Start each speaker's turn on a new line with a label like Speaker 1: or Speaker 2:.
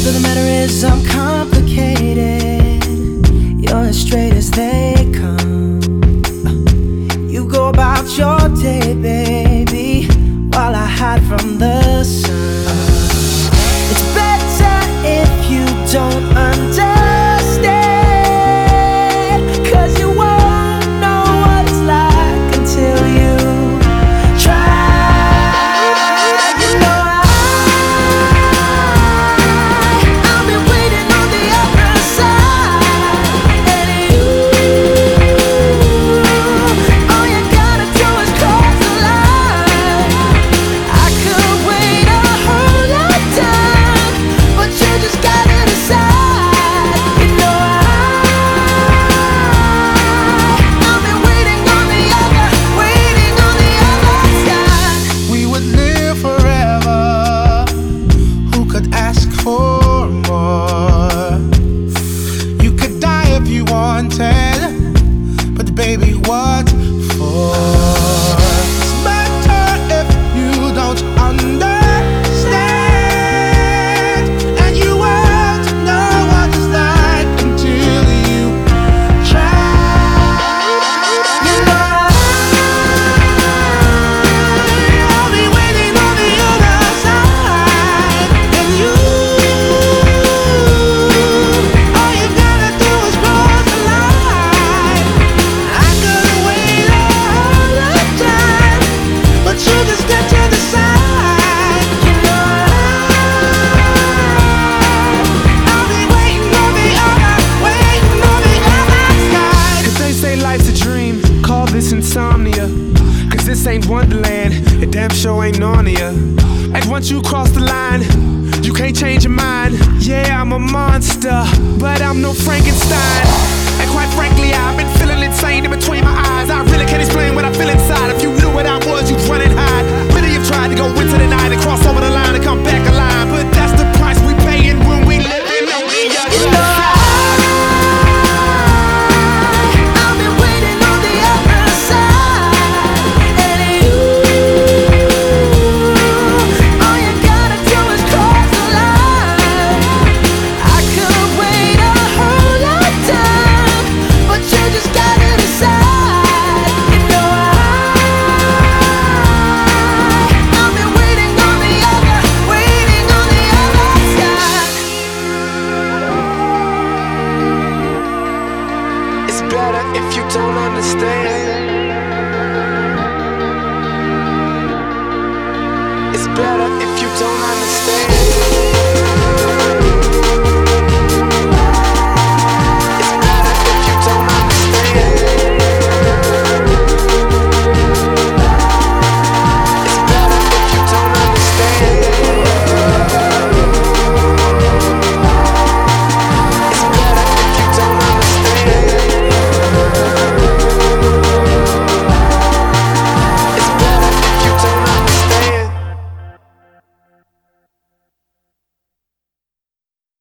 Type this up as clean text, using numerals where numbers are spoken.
Speaker 1: of the matter is I'm complicated. You're as straight as they come. You go about your day, baby, while I hide from the sun. It's better if you don't understand, 'cause you won't know what it's like until you try. You know I've been waiting on the other side, and you, all you gotta do is cross the line. I could wait a whole lifetime, but you just gotta decide. You know I've been waiting on the other side.
Speaker 2: We would live forever. Who could ask for more? You could die if you wanted, but baby, what for? It's better if you don't understand, and you won't know what it's like until you try.
Speaker 1: You know
Speaker 2: I'll be waiting on the other side, and you, all you gotta do is cross the line. I could wait a whole lifetime, but you just got to decide.
Speaker 1: You know
Speaker 2: I'll be waiting on the other side.
Speaker 3: If they say life's a dream, call this insomnia. 'Cause this ain't Wonderland, it damn sure ain't Narnia. And once you cross the line, you can't change your mind. Yeah, I'm a monster, but I'm no Frankenstein. And quite frankly, I've been feeling insane in between my eyes. I really can't explain what I feel inside. If you knew what I was, you'd run and hide. Many have tried to go into the night and cross over the line and come back alive, but that's the price we paying when we living on the other side.
Speaker 1: I've been waiting on the other side, and you, all you gotta do is cross the line. I could wait a whole lifetime, but you just gotta decide. You know I've been waiting on the other side.
Speaker 3: It's better if you don't understand. It's better if you don't understand.